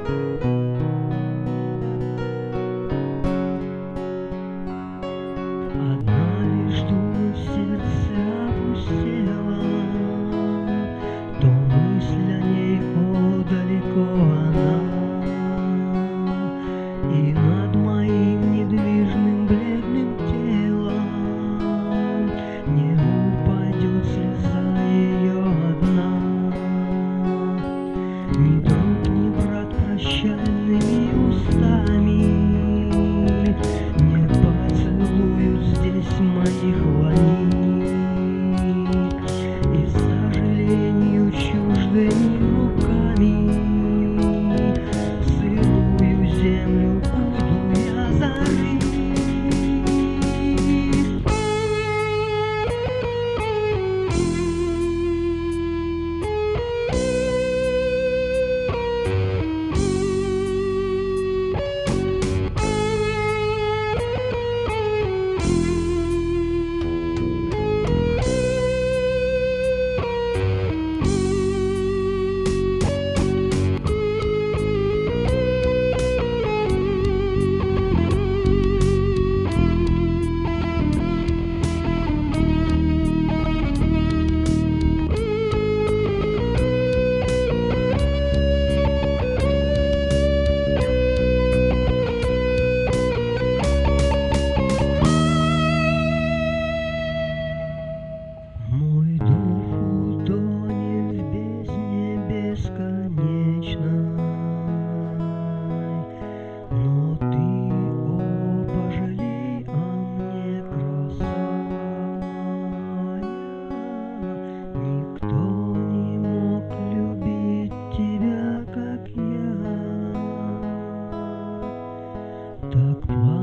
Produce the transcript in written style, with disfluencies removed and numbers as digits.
Одна лишь дума в сердце опустела, то мысль о ней, о, далеко она, и над моим недвижным бледным телом не упадет слеза ее одна. Ни друг, ни брат прощальными устами не поцелуют здесь моих ланий, и сожалению чуждыми руками сырую землю буду я зарыть. Мой дух утонет в бездне бесконечной, но ты, о, пожалей о мне, красавая. Никто не мог любить тебя, как я. Так